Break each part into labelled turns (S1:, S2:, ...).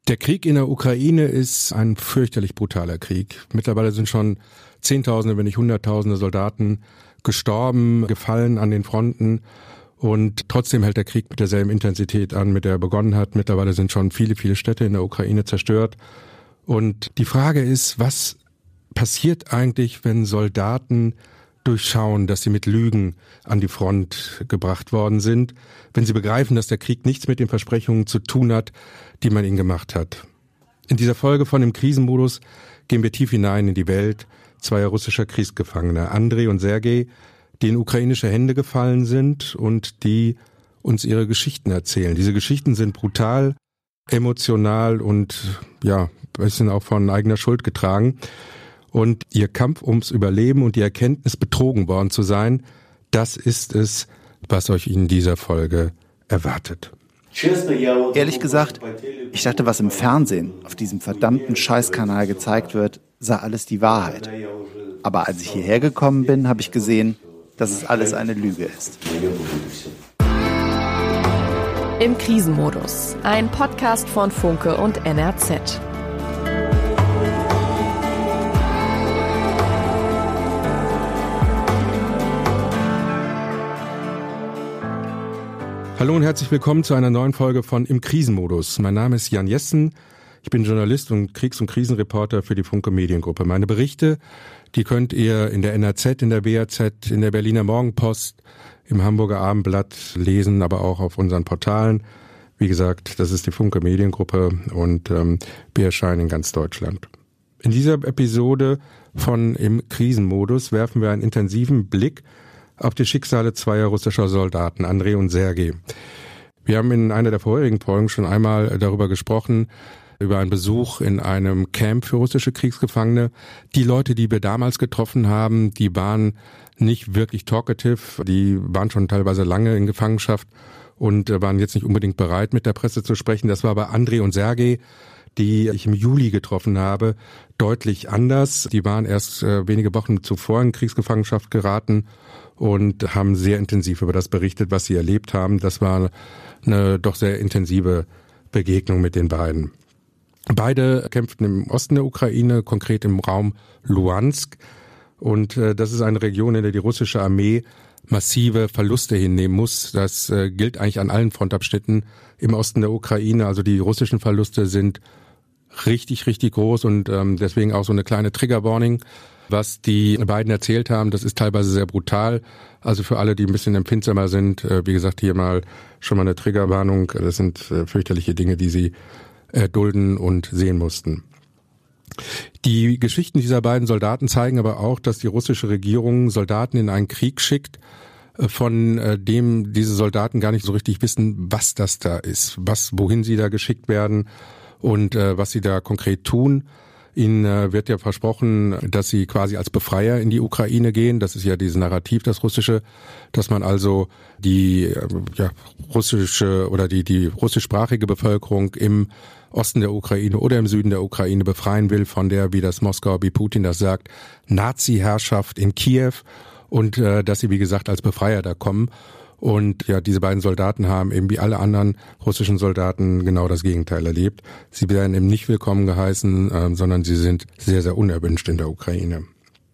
S1: Der Krieg in der Ukraine ist ein fürchterlich brutaler Krieg. Mittlerweile sind schon Zehntausende, wenn nicht Hunderttausende Soldaten gestorben, gefallen an den Fronten. Und trotzdem hält der Krieg mit derselben Intensität an, mit der er begonnen hat. Mittlerweile sind schon viele, viele Städte in der Ukraine zerstört. Und die Frage ist, was passiert eigentlich, wenn Soldaten durchschauen, dass sie mit Lügen an die Front gebracht worden sind, wenn sie begreifen, dass der Krieg nichts mit den Versprechungen zu tun hat, die man ihnen gemacht hat. In dieser Folge von Im Krisenmodus gehen wir tief hinein in die Welt zweier russischer Kriegsgefangener, Andrei und Sergei, die in ukrainische Hände gefallen sind und die uns ihre Geschichten erzählen. Diese Geschichten sind brutal, emotional und ja, ein bisschen auch von eigener Schuld getragen. Und ihr Kampf ums Überleben und die Erkenntnis, betrogen worden zu sein, das ist es, was euch in dieser Folge erwartet.
S2: Ehrlich gesagt, ich dachte, was im Fernsehen auf diesem verdammten Scheißkanal gezeigt wird, sei alles die Wahrheit. Aber als ich hierher gekommen bin, habe ich gesehen, dass es alles eine Lüge ist.
S3: Im Krisenmodus, ein Podcast von Funke und NRZ.
S1: Hallo und herzlich willkommen zu einer neuen Folge von Im Krisenmodus. Mein Name ist Jan Jessen. Ich bin Journalist und Kriegs- und Krisenreporter für die Funke Mediengruppe. Meine Berichte, die könnt ihr in der NRZ, in der WAZ, in der Berliner Morgenpost, im Hamburger Abendblatt lesen, aber auch auf unseren Portalen. Wie gesagt, das ist die Funke Mediengruppe und wir erscheinen in ganz Deutschland. In dieser Episode von Im Krisenmodus werfen wir einen intensiven Blick auf die Schicksale zweier russischer Soldaten, Andrei und Sergei. Wir haben in einer der vorherigen Folgen schon einmal darüber gesprochen, über einen Besuch in einem Camp für russische Kriegsgefangene. Die Leute, die wir damals getroffen haben, die waren nicht wirklich talkative, die waren schon teilweise lange in Gefangenschaft und waren jetzt nicht unbedingt bereit, mit der Presse zu sprechen. Das war bei Andrei und Sergei, die ich im Juli getroffen habe, deutlich anders. Die waren erst wenige Wochen zuvor in Kriegsgefangenschaft geraten und haben sehr intensiv über das berichtet, was sie erlebt haben. Das war eine doch sehr intensive Begegnung mit den beiden. Beide kämpften im Osten der Ukraine, konkret im Raum Luhansk. Und das ist eine Region, in der die russische Armee massive Verluste hinnehmen muss. Das gilt eigentlich an allen Frontabschnitten im Osten der Ukraine. Also die russischen Verluste sind richtig, richtig groß und deswegen auch so eine kleine Trigger-Warning. Was die beiden erzählt haben, das ist teilweise sehr brutal. Also für alle, die ein bisschen empfindsamer sind, wie gesagt, hier schon mal eine Triggerwarnung. Das sind fürchterliche Dinge, die sie erdulden und sehen mussten. Die Geschichten dieser beiden Soldaten zeigen aber auch, dass die russische Regierung Soldaten in einen Krieg schickt, von dem diese Soldaten gar nicht so richtig wissen, was das da ist, wohin sie da geschickt werden und was sie da konkret tun. Ihnen wird ja versprochen, dass sie quasi als Befreier in die Ukraine gehen. Das ist ja dieses Narrativ, das russische, dass man also die russische oder die russischsprachige Bevölkerung im Osten der Ukraine oder im Süden der Ukraine befreien will von der, wie das Moskau, wie Putin das sagt, Nazi-Herrschaft in Kiew und dass sie, wie gesagt, als Befreier da kommen. Und ja, diese beiden Soldaten haben eben wie alle anderen russischen Soldaten genau das Gegenteil erlebt. Sie werden eben nicht willkommen geheißen, sondern sie sind sehr, sehr unerwünscht in der Ukraine.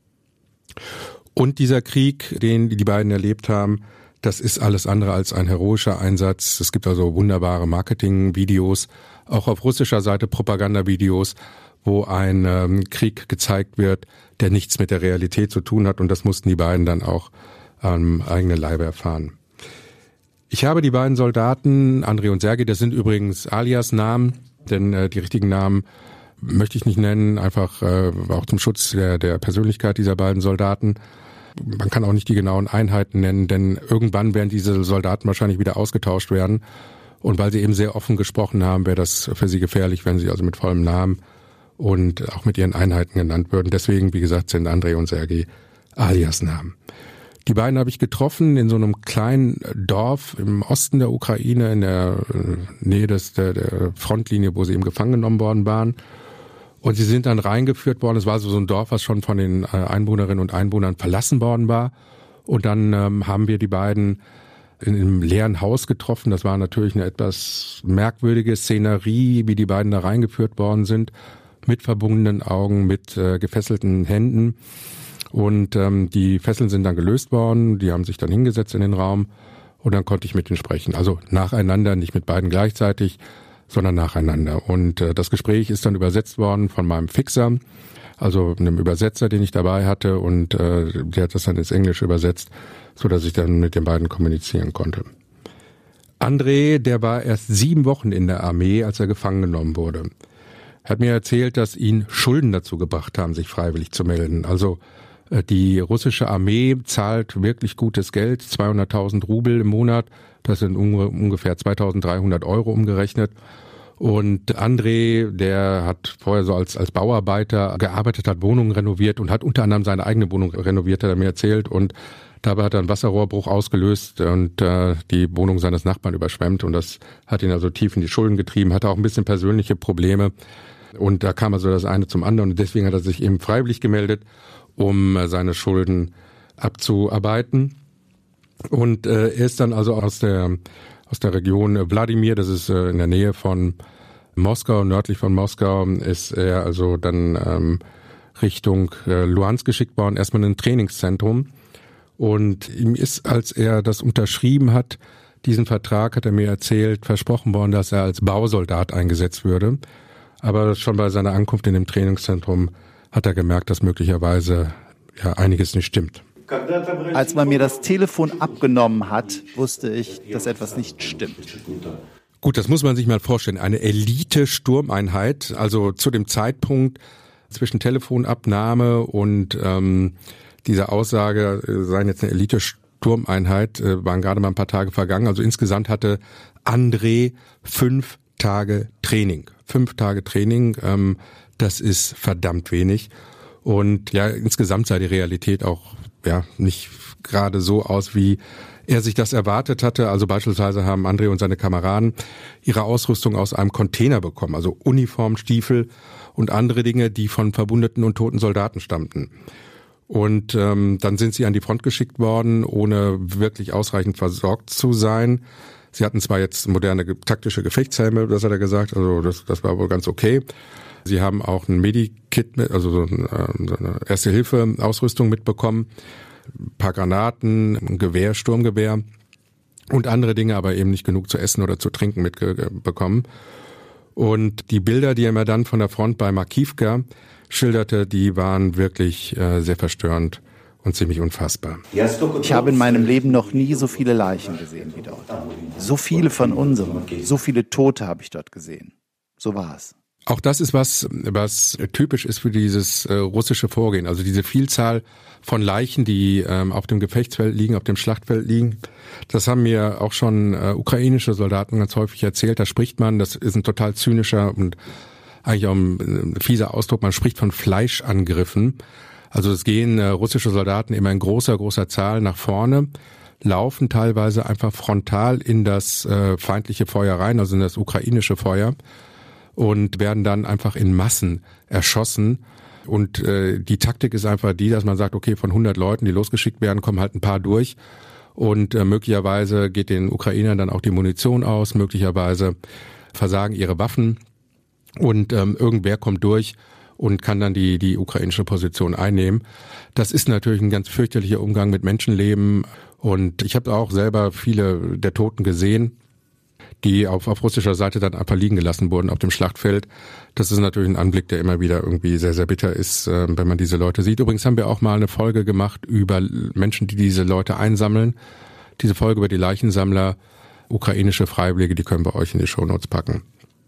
S1: Und dieser Krieg, den die beiden erlebt haben, das ist alles andere als ein heroischer Einsatz. Es gibt also wunderbare Marketingvideos, auch auf russischer Seite Propagandavideos, wo ein Krieg gezeigt wird, der nichts mit der Realität zu tun hat. Und das mussten die beiden dann auch am eigenen Leibe erfahren. Ich habe die beiden Soldaten, Andrei und Sergei, das sind übrigens Alias-Namen, denn die richtigen Namen möchte ich nicht nennen, einfach auch zum Schutz der Persönlichkeit dieser beiden Soldaten. Man kann auch nicht die genauen Einheiten nennen, denn irgendwann werden diese Soldaten wahrscheinlich wieder ausgetauscht werden. Und weil sie eben sehr offen gesprochen haben, wäre das für sie gefährlich, wenn sie also mit vollem Namen und auch mit ihren Einheiten genannt würden. Deswegen, wie gesagt, sind Andrei und Sergei Alias-Namen. Die beiden habe ich getroffen in so einem kleinen Dorf im Osten der Ukraine, in der Nähe der Frontlinie, wo sie eben gefangen genommen worden waren. Und sie sind dann reingeführt worden. Es war so ein Dorf, was schon von den Einwohnerinnen und Einwohnern verlassen worden war. Und dann haben wir die beiden in einem leeren Haus getroffen. Das war natürlich eine etwas merkwürdige Szenerie, wie die beiden da reingeführt worden sind, mit verbundenen Augen, mit gefesselten Händen. Und die Fesseln sind dann gelöst worden, die haben sich dann hingesetzt in den Raum und dann konnte ich mit ihnen sprechen. Also nacheinander, nicht mit beiden gleichzeitig, sondern nacheinander. Und das Gespräch ist dann übersetzt worden von meinem Fixer, also einem Übersetzer, den ich dabei hatte, und der hat das dann ins Englische übersetzt, so dass ich dann mit den beiden kommunizieren konnte. André, der war erst 7 Wochen in der Armee, als er gefangen genommen wurde. Er hat mir erzählt, dass ihn Schulden dazu gebracht haben, sich freiwillig zu melden. Also die russische Armee zahlt wirklich gutes Geld, 200.000 Rubel im Monat, das sind ungefähr 2.300 Euro umgerechnet. Und André, der hat vorher so als Bauarbeiter gearbeitet, hat Wohnungen renoviert und hat unter anderem seine eigene Wohnung renoviert, hat er mir erzählt. Und dabei hat er einen Wasserrohrbruch ausgelöst und die Wohnung seines Nachbarn überschwemmt. Und das hat ihn also tief in die Schulden getrieben, hatte auch ein bisschen persönliche Probleme. Und da kam also das eine zum anderen. Und deswegen hat er sich eben freiwillig gemeldet, um seine Schulden abzuarbeiten. Und er ist dann also aus der Region Wladimir, das ist in der Nähe von Moskau, nördlich von Moskau, ist er also dann Richtung Luhansk geschickt worden, erstmal in ein Trainingszentrum. Und ihm ist, als er das unterschrieben hat, diesen Vertrag, hat er mir erzählt, versprochen worden, dass er als Bausoldat eingesetzt würde. Aber schon bei seiner Ankunft in dem Trainingszentrum hat er gemerkt, dass möglicherweise einiges nicht stimmt.
S2: Als man mir das Telefon abgenommen hat, wusste ich, dass etwas nicht stimmt.
S1: Gut, das muss man sich mal vorstellen. Eine Elite-Sturmeinheit, also zu dem Zeitpunkt zwischen Telefonabnahme und dieser Aussage, seien jetzt eine Elite-Sturmeinheit, waren gerade mal ein paar Tage vergangen. Also insgesamt hatte André 5 Tage Training. 5 Tage Training, das ist verdammt wenig. Und ja, insgesamt sah die Realität auch nicht gerade so aus, wie er sich das erwartet hatte. Also beispielsweise haben André und seine Kameraden ihre Ausrüstung aus einem Container bekommen, also Uniform, Stiefel und andere Dinge, die von verwundeten und toten Soldaten stammten. Und dann sind sie an die Front geschickt worden, ohne wirklich ausreichend versorgt zu sein. Sie hatten zwar jetzt moderne taktische Gefechtshelme, das hat er gesagt, also das war wohl ganz okay. Sie haben auch ein Medikit mit, also so eine Erste-Hilfe-Ausrüstung mitbekommen, ein paar Granaten, ein Gewehr, Sturmgewehr und andere Dinge, aber eben nicht genug zu essen oder zu trinken mitbekommen. Und die Bilder, die er mir dann von der Front bei Makivka schilderte, die waren wirklich sehr verstörend und ziemlich unfassbar.
S2: Ich habe in meinem Leben noch nie so viele Leichen gesehen wie dort. So viele von unseren, so viele Tote habe ich dort gesehen. So war es.
S1: Auch das ist was typisch ist für dieses russische Vorgehen. Also diese Vielzahl von Leichen, die auf dem Gefechtsfeld liegen, auf dem Schlachtfeld liegen. Das haben mir auch schon ukrainische Soldaten ganz häufig erzählt. Da spricht man, das ist ein total zynischer und eigentlich auch ein fieser Ausdruck, man spricht von Fleischangriffen. Also es gehen russische Soldaten immer in großer Zahl nach vorne, laufen teilweise einfach frontal in das feindliche Feuer rein, also in das ukrainische Feuer, und werden dann einfach in Massen erschossen. Und die Taktik ist einfach die, dass man sagt, okay, von 100 Leuten, die losgeschickt werden, kommen halt ein paar durch. Und möglicherweise geht den Ukrainern dann auch die Munition aus, möglicherweise versagen ihre Waffen. Und irgendwer kommt durch und kann dann die ukrainische Position einnehmen. Das ist natürlich ein ganz fürchterlicher Umgang mit Menschenleben. Und ich habe auch selber viele der Toten gesehen, die auf russischer Seite dann einfach liegen gelassen wurden auf dem Schlachtfeld. Das ist natürlich ein Anblick, der immer wieder irgendwie sehr, sehr bitter ist, wenn man diese Leute sieht. Übrigens haben wir auch mal eine Folge gemacht über Menschen, die diese Leute einsammeln. Diese Folge über die Leichensammler, ukrainische Freiwillige, die können wir euch in die Shownotes packen.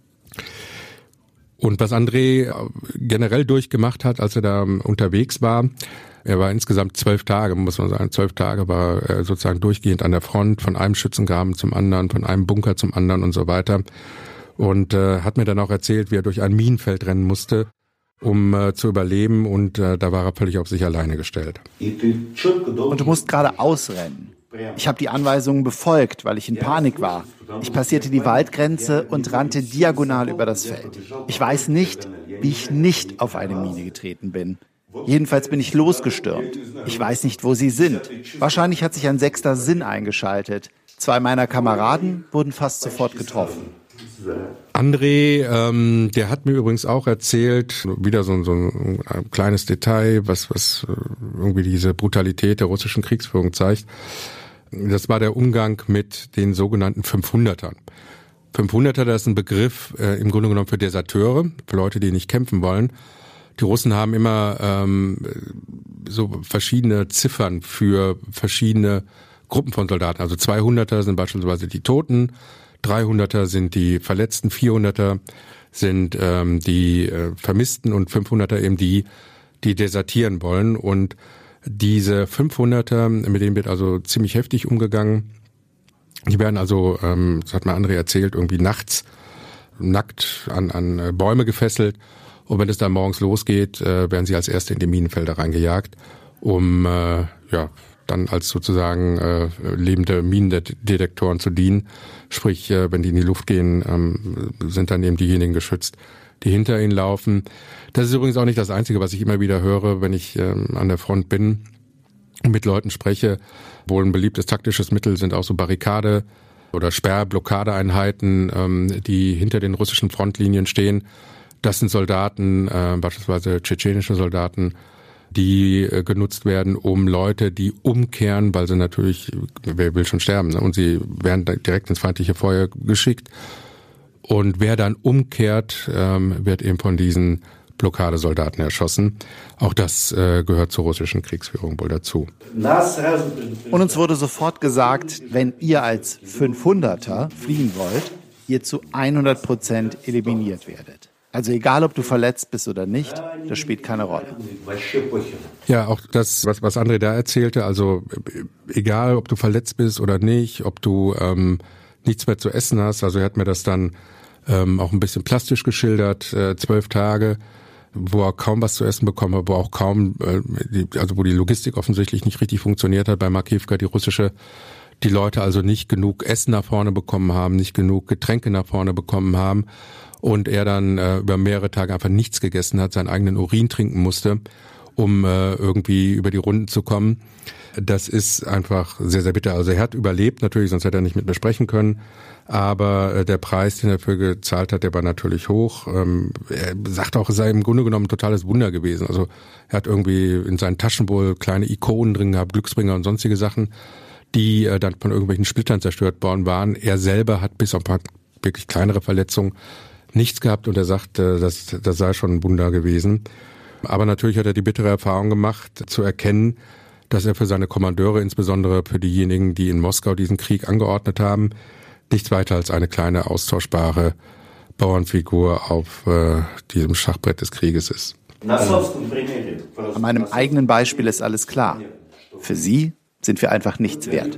S1: Und was André generell durchgemacht hat, als er da unterwegs war, er war insgesamt 12 Tage, muss man sagen, 12 Tage war er sozusagen durchgehend an der Front, von einem Schützengraben zum anderen, von einem Bunker zum anderen und so weiter. Und hat mir dann auch erzählt, wie er durch ein Minenfeld rennen musste, um zu überleben. Und da war er völlig auf sich alleine gestellt.
S2: Und du musst gerade ausrennen. Ich habe die Anweisungen befolgt, weil ich in Panik war. Ich passierte die Waldgrenze und rannte diagonal über das Feld. Ich weiß nicht, wie ich nicht auf eine Mine getreten bin. Jedenfalls bin ich losgestürmt. Ich weiß nicht, wo sie sind. Wahrscheinlich hat sich ein 6. Sinn eingeschaltet. 2 meiner Kameraden wurden fast sofort getroffen.
S1: André, der hat mir übrigens auch erzählt, wieder so ein kleines Detail, was irgendwie diese Brutalität der russischen Kriegsführung zeigt. Das war der Umgang mit den sogenannten 500ern. 500er, das ist ein Begriff im Grunde genommen für Deserteure, für Leute, die nicht kämpfen wollen. Die Russen haben immer so verschiedene Ziffern für verschiedene Gruppen von Soldaten. Also 200er sind beispielsweise die Toten, 300er sind die Verletzten, 400er sind die Vermissten und 500er eben die desertieren wollen. Und diese 500er, mit denen wird also ziemlich heftig umgegangen. Die werden also, das hat mir André erzählt, irgendwie nachts nackt an Bäume gefesselt. Und wenn es dann morgens losgeht, werden sie als Erste in die Minenfelder reingejagt, um dann als sozusagen lebende Minendetektoren zu dienen. Sprich, wenn die in die Luft gehen, sind dann eben diejenigen geschützt, die hinter ihnen laufen. Das ist übrigens auch nicht das Einzige, was ich immer wieder höre, wenn ich an der Front bin und mit Leuten spreche. Wohl ein beliebtes taktisches Mittel sind auch so Barrikade- oder Sperrblockadeeinheiten, die hinter den russischen Frontlinien stehen. Das sind Soldaten, beispielsweise tschetschenische Soldaten, die genutzt werden, um Leute, die umkehren, weil sie natürlich, wer will schon sterben, ne? Und sie werden direkt ins feindliche Feuer geschickt. Und wer dann umkehrt, wird eben von diesen Blockadesoldaten erschossen. Auch das gehört zur russischen Kriegsführung wohl dazu.
S2: Und uns wurde sofort gesagt, wenn ihr als 500er fliehen wollt, ihr zu 100% eliminiert werdet. Also egal, ob du verletzt bist oder nicht, das spielt keine Rolle.
S1: Ja, auch das, was André da erzählte, also egal, ob du verletzt bist oder nicht, ob du nichts mehr zu essen hast, also er hat mir das dann auch ein bisschen plastisch geschildert, 12 Tage, wo er kaum was zu essen bekommen hat, wo auch kaum, wo die Logistik offensichtlich nicht richtig funktioniert hat bei Makivka, die russische, die Leute also nicht genug Essen nach vorne bekommen haben, nicht genug Getränke nach vorne bekommen haben. Und er dann über mehrere Tage einfach nichts gegessen hat, seinen eigenen Urin trinken musste, um irgendwie über die Runden zu kommen. Das ist einfach sehr, sehr bitter. Also er hat überlebt natürlich, sonst hätte er nicht mit mir sprechen können. Aber der Preis, den er dafür gezahlt hat, der war natürlich hoch. Er sagt auch, es sei im Grunde genommen ein totales Wunder gewesen. Also er hat irgendwie in seinen Taschen wohl kleine Ikonen drin gehabt, Glücksbringer und sonstige Sachen, die dann von irgendwelchen Splittern zerstört worden waren. Er selber hat bis auf ein paar wirklich kleinere Verletzungen nichts gehabt und er sagt, das sei schon ein Wunder gewesen. Aber natürlich hat er die bittere Erfahrung gemacht, zu erkennen, dass er für seine Kommandeure, insbesondere für diejenigen, die in Moskau diesen Krieg angeordnet haben, nichts weiter als eine kleine austauschbare Bauernfigur auf diesem Schachbrett des Krieges ist.
S2: An meinem eigenen Beispiel ist alles klar. Für sie sind wir einfach nichts wert.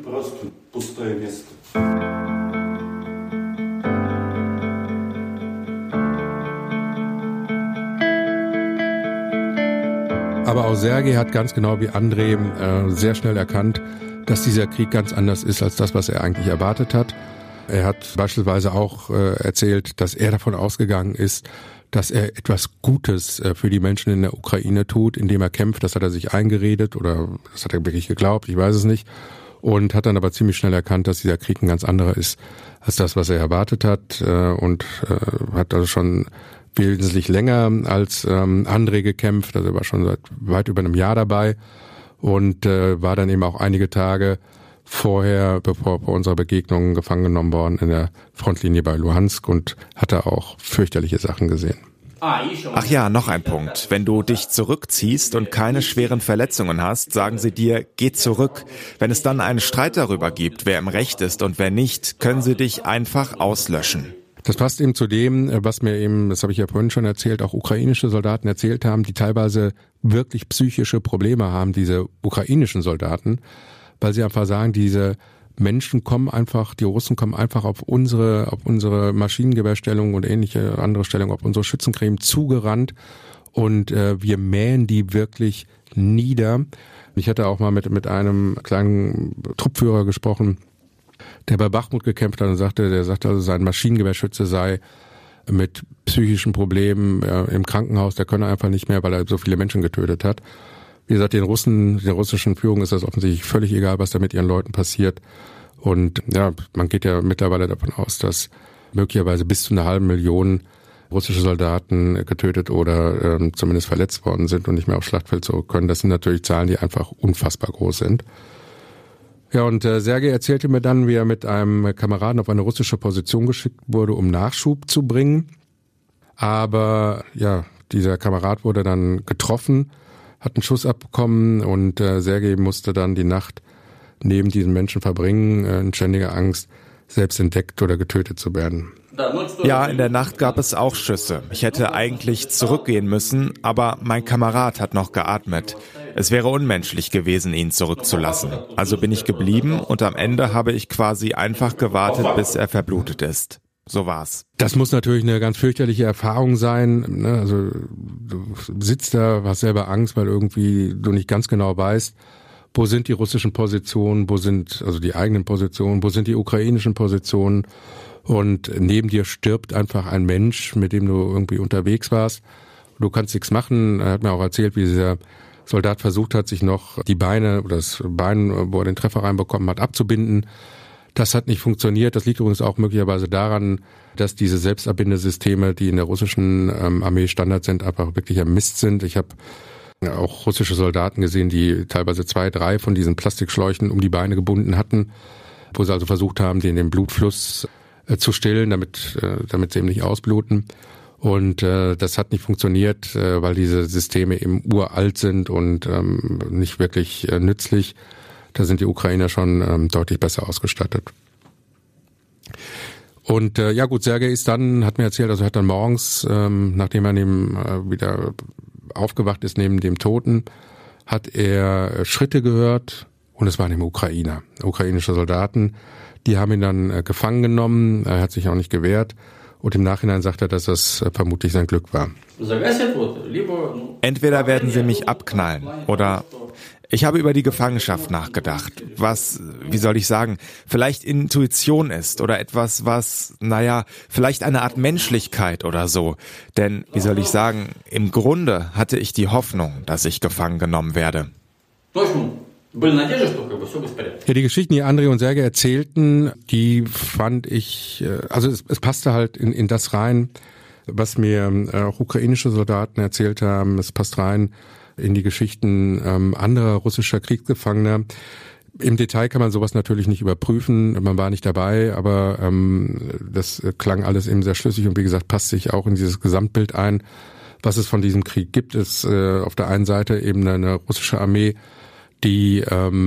S1: Aber auch Sergei hat ganz genau wie André sehr schnell erkannt, dass dieser Krieg ganz anders ist als das, was er eigentlich erwartet hat. Er hat beispielsweise auch erzählt, dass er davon ausgegangen ist, dass er etwas Gutes für die Menschen in der Ukraine tut, indem er kämpft. Das hat er sich eingeredet oder das hat er wirklich geglaubt, ich weiß es nicht. Und hat dann aber ziemlich schnell erkannt, dass dieser Krieg ein ganz anderer ist als das, was er erwartet hat. Und hat also schon wesentlich länger als André gekämpft. Also er war schon seit weit über einem Jahr dabei und war dann eben auch einige Tage vorher, bevor bei unserer Begegnung gefangen genommen worden in der Frontlinie bei Luhansk und hatte auch fürchterliche Sachen gesehen.
S4: Ach ja, noch ein Punkt. Wenn du dich zurückziehst und keine schweren Verletzungen hast, sagen sie dir, geh zurück. Wenn es dann einen Streit darüber gibt, wer im Recht ist und wer nicht, können sie dich einfach auslöschen.
S1: Das passt eben zu dem, was mir eben, das habe ich ja vorhin schon erzählt, auch ukrainische Soldaten erzählt haben, die teilweise wirklich psychische Probleme haben, diese ukrainischen Soldaten, weil sie einfach sagen, diese Menschen kommen einfach, die Russen kommen einfach auf unsere Maschinengewehrstellung und ähnliche andere Stellungen, auf unsere Schützencreme zugerannt und wir mähen die wirklich nieder. Ich hatte auch mal mit einem kleinen Truppführer gesprochen, der bei Bachmut gekämpft hat und der sagte also, sein Maschinengewehrschütze sei mit psychischen Problemen im Krankenhaus, der könne einfach nicht mehr, weil er so viele Menschen getötet hat. Wie gesagt, der russischen Führung ist das offensichtlich völlig egal, was da mit ihren Leuten passiert. Und ja, man geht ja mittlerweile davon aus, dass möglicherweise bis zu 500.000 russische Soldaten getötet oder zumindest verletzt worden sind und nicht mehr aufs Schlachtfeld zurück können. Das sind natürlich Zahlen, die einfach unfassbar groß sind. Ja, und Sergei erzählte mir dann, wie er mit einem Kameraden auf eine russische Position geschickt wurde, um Nachschub zu bringen. Aber ja, dieser Kamerad wurde dann getroffen, hat einen Schuss abbekommen und Sergei musste dann die Nacht neben diesen Menschen verbringen, in ständiger Angst, selbst entdeckt oder getötet zu werden.
S4: Ja, in der Nacht gab es auch Schüsse. Ich hätte eigentlich zurückgehen müssen, aber mein Kamerad hat noch geatmet. Es wäre unmenschlich gewesen, ihn zurückzulassen. Also bin ich geblieben und am Ende habe ich quasi einfach gewartet, bis er verblutet ist. So war's.
S1: Das muss natürlich eine ganz fürchterliche Erfahrung sein. Ne? Also du sitzt da, hast selber Angst, weil irgendwie du nicht ganz genau weißt, wo sind die russischen Positionen, wo sind also die eigenen Positionen, wo sind die ukrainischen Positionen. Und neben dir stirbt einfach ein Mensch, mit dem du irgendwie unterwegs warst. Du kannst nichts machen. Er hat mir auch erzählt, wie dieser Soldat versucht hat, sich noch die Beine oder das Bein, wo er den Treffer reinbekommen hat, abzubinden. Das hat nicht funktioniert. Das liegt übrigens auch möglicherweise daran, dass diese Selbstabbindesysteme, die in der russischen Armee Standard sind, einfach wirklich am Mist sind. Ich habe auch russische Soldaten gesehen, die teilweise 2, 3 von diesen Plastikschläuchen um die Beine gebunden hatten, wo sie also versucht haben, den Blutfluss zu stillen, damit sie eben nicht ausbluten. Und das hat nicht funktioniert, weil diese Systeme eben uralt sind und nicht wirklich nützlich. Da sind die Ukrainer schon deutlich besser ausgestattet. Und ja gut, Sergei ist dann, hat mir erzählt, also hat dann morgens, nachdem er wieder aufgewacht ist neben dem Toten, hat er Schritte gehört und es waren eben Ukrainer, ukrainische Soldaten. Die haben ihn dann gefangen genommen, er hat sich auch nicht gewehrt und im Nachhinein sagt er, dass das vermutlich sein Glück war.
S4: Entweder werden sie mich abknallen oder ich habe über die Gefangenschaft nachgedacht, was, wie soll ich sagen, vielleicht Intuition ist oder etwas, was, vielleicht eine Art Menschlichkeit oder so. Denn, wie soll ich sagen, im Grunde hatte ich die Hoffnung, dass ich gefangen genommen werde.
S1: Ja, die Geschichten, die Andrei und Sergei erzählten, die fand ich, also es passte halt in das rein, was mir auch ukrainische Soldaten erzählt haben. Es passt rein in die Geschichten anderer russischer Kriegsgefangener. Im Detail kann man sowas natürlich nicht überprüfen, man war nicht dabei, aber das klang alles eben sehr schlüssig und wie gesagt, passt sich auch in dieses Gesamtbild ein, was es von diesem Krieg gibt. Es auf der einen Seite eben eine russische Armee, die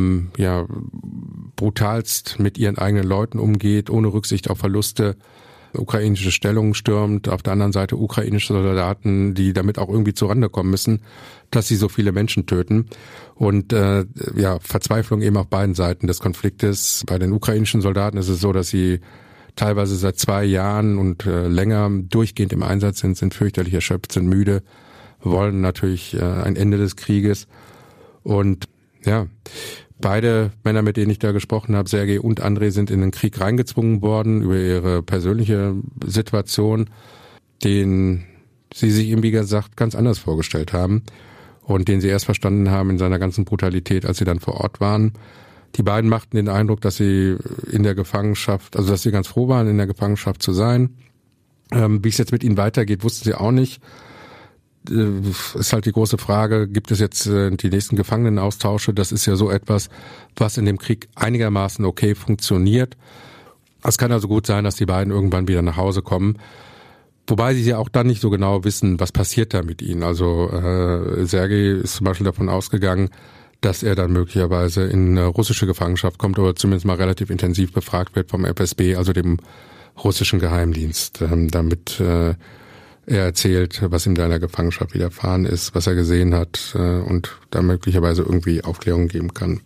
S1: brutalst mit ihren eigenen Leuten umgeht, ohne Rücksicht auf Verluste, ukrainische Stellungen stürmt, auf der anderen Seite ukrainische Soldaten, die damit auch irgendwie zurande kommen müssen, dass sie so viele Menschen töten. Und Verzweiflung eben auf beiden Seiten des Konfliktes. Bei den ukrainischen Soldaten ist es so, dass sie teilweise seit 2 Jahren und länger durchgehend im Einsatz sind fürchterlich erschöpft, sind müde, wollen natürlich ein Ende des Krieges. Und ja, beide Männer, mit denen ich da gesprochen habe, Sergei und Andrei, sind in den Krieg reingezwungen worden über ihre persönliche Situation, den sie sich eben, wie gesagt, ganz anders vorgestellt haben und den sie erst verstanden haben in seiner ganzen Brutalität, als sie dann vor Ort waren. Die beiden machten den Eindruck, dass sie in der Gefangenschaft, also dass sie ganz froh waren, in der Gefangenschaft zu sein. Wie es jetzt mit ihnen weitergeht, wussten sie auch nicht. Ist halt die große Frage, gibt es jetzt die nächsten Gefangenenaustausche? Das ist ja so etwas, was in dem Krieg einigermaßen okay funktioniert. Es kann also gut sein, dass die beiden irgendwann wieder nach Hause kommen. Wobei sie ja auch dann nicht so genau wissen, was passiert da mit ihnen. Also Sergei ist zum Beispiel davon ausgegangen, dass er dann möglicherweise in russische Gefangenschaft kommt oder zumindest mal relativ intensiv befragt wird vom FSB, also dem russischen Geheimdienst, damit er erzählt, was ihm da in der Gefangenschaft widerfahren ist, was er gesehen hat und da möglicherweise irgendwie Aufklärung geben kann.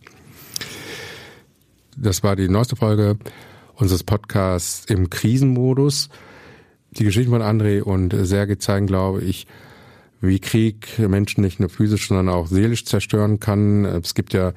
S1: Das war die neueste Folge unseres Podcasts im Krisenmodus. Die Geschichten von Andrei und Sergei zeigen, glaube ich, wie Krieg Menschen nicht nur physisch, sondern auch seelisch zerstören kann. Es gibt ja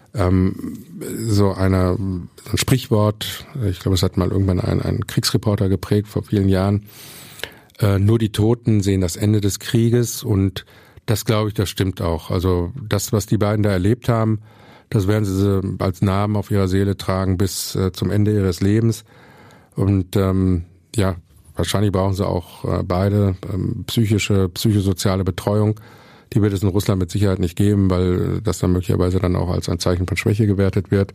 S1: so ein Sprichwort, ich glaube, es hat mal irgendwann ein Kriegsreporter geprägt vor vielen Jahren, nur die Toten sehen das Ende des Krieges und das glaube ich, das stimmt auch. Also das, was die beiden da erlebt haben, Das werden sie als Namen auf ihrer Seele tragen bis zum Ende ihres Lebens. Und wahrscheinlich brauchen sie auch beide psychosoziale Betreuung. Die wird es in Russland mit Sicherheit nicht geben, weil das dann möglicherweise dann auch als ein Zeichen von Schwäche gewertet wird.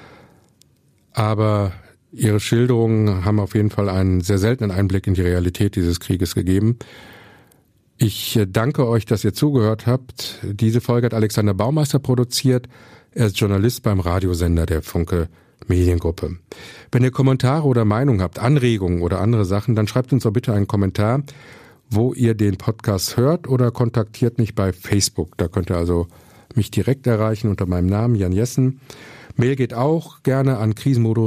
S1: Aber ihre Schilderungen haben auf jeden Fall einen sehr seltenen Einblick in die Realität dieses Krieges gegeben. Ich danke euch, dass ihr zugehört habt. Diese Folge hat Alexander Baumeister produziert. Er ist Journalist beim Radiosender der Funke Mediengruppe. Wenn ihr Kommentare oder Meinungen habt, Anregungen oder andere Sachen, dann schreibt uns doch bitte einen Kommentar, wo ihr den Podcast hört, oder kontaktiert mich bei Facebook. Da könnt ihr also mich direkt erreichen unter meinem Namen, Jan Jessen. Mail geht auch gerne an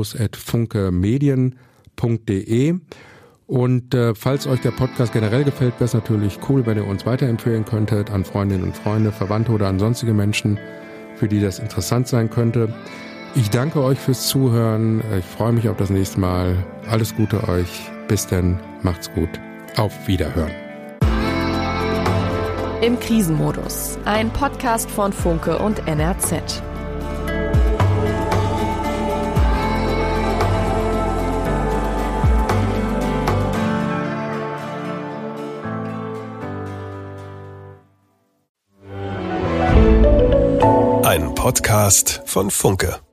S1: krisenmodus@funkemedien.de. Und falls euch der Podcast generell gefällt, wäre es natürlich cool, wenn ihr uns weiterempfehlen könntet an Freundinnen und Freunde, Verwandte oder an sonstige Menschen, für die das interessant sein könnte. Ich danke euch fürs Zuhören. Ich freue mich auf das nächste Mal. Alles Gute euch. Bis denn. Macht's gut. Auf Wiederhören.
S3: Im Krisenmodus. Ein Podcast von Funke und NRZ.
S5: Ein Podcast von Funke.